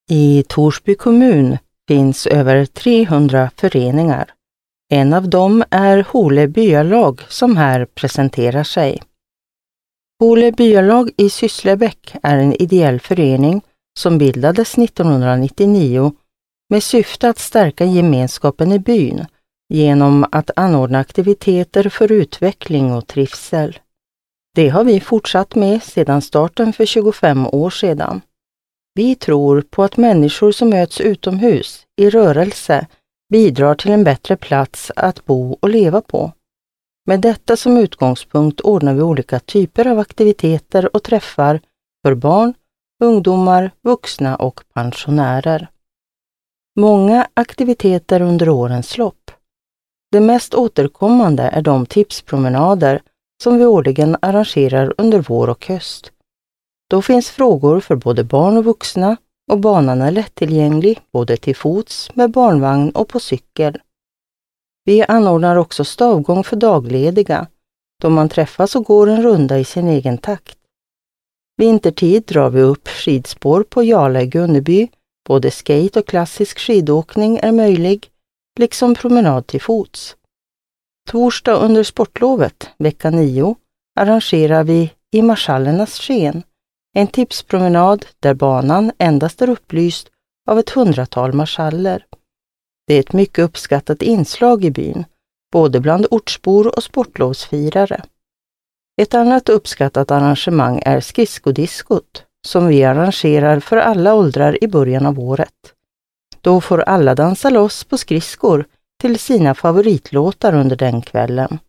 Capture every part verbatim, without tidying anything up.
I Torsby kommun finns över trehundra föreningar. En av dem är Hole byalag som här presenterar sig. Hole byalag i Sysslebäck är en ideell förening som bildades nittonhundranittionio med syfte att stärka gemenskapen i byn genom att anordna aktiviteter för utveckling och trivsel. Det har vi fortsatt med sedan starten för tjugofem år sedan. Vi tror på att människor som möts utomhus i rörelse bidrar till en bättre plats att bo och leva på. Med detta som utgångspunkt ordnar vi olika typer av aktiviteter och träffar för barn, ungdomar, vuxna och pensionärer. Många aktiviteter under årens lopp. Det mest återkommande är de tipspromenader som vi årligen arrangerar under vår och höst. Då finns frågor för både barn och vuxna och banan är lättillgänglig både till fots, med barnvagn och på cykel. Vi anordnar också stavgång för daglediga, då man träffas och går en runda i sin egen takt. Vintertid drar vi upp skidspår på Jala i Gunneby, både skate och klassisk skidåkning är möjlig, liksom promenad till fots. Torsdag under sportlovet, vecka nio, arrangerar vi i Marschallernas sken en tipspromenad där banan endast är upplyst av ett hundratal marschaller. Det är ett mycket uppskattat inslag i byn, både bland ortsbor och sportlovsfirare. Ett annat uppskattat arrangemang är skridskodiskot, som vi arrangerar för alla åldrar i början av året. Då får alla dansa loss på skridskor till sina favoritlåtar under den kvällen.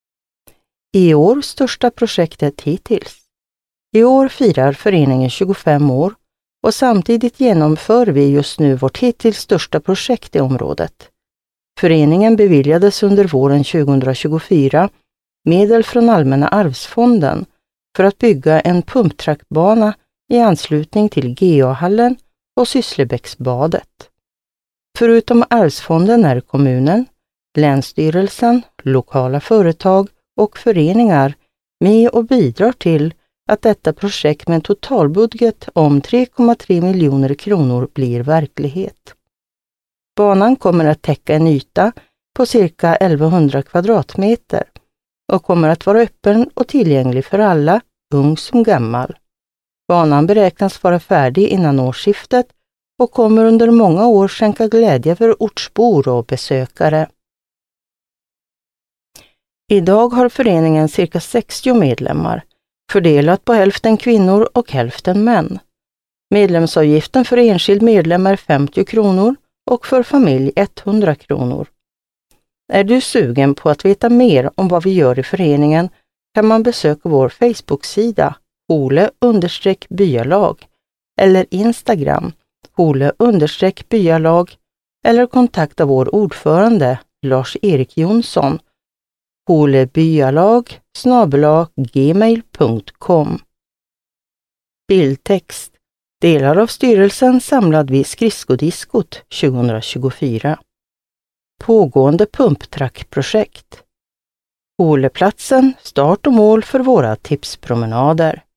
I år största projektet hittills. I år firar föreningen tjugofem år och samtidigt genomför vi just nu vårt hittills största projekt i området. Föreningen beviljades under våren tjugohundratjugofyra medel från Allmänna arvsfonden för att bygga en pumptrackbana i anslutning till G A-hallen och Sysslebäcksbadet. Förutom arvsfonden är kommunen, länsstyrelsen, lokala företag och föreningar med och bidrar till att detta projekt med en totalbudget om tre komma tre miljoner kronor blir verklighet. Banan kommer att täcka en yta på cirka elvahundra kvadratmeter och kommer att vara öppen och tillgänglig för alla, ung som gammal. Banan beräknas vara färdig innan årsskiftet och kommer under många år skänka glädje för ortsbor och besökare. Idag har föreningen cirka sextio medlemmar, fördelat på hälften kvinnor och hälften män. Medlemsavgiften för enskild medlem är femtio kronor och för familj hundra kronor. Är du sugen på att veta mer om vad vi gör i föreningen kan man besöka vår Facebook-sida Hole byalag eller Instagram Hole byalag eller kontakta vår ordförande Lars-Erik Jonsson holebyalag snabel-a gmail punkt com. Bildtext. Delar av styrelsen samlad vid skridskodiskot tjugohundratjugofyra. Pågående pumptrackprojekt. Holeplatsen, start och mål för våra tipspromenader.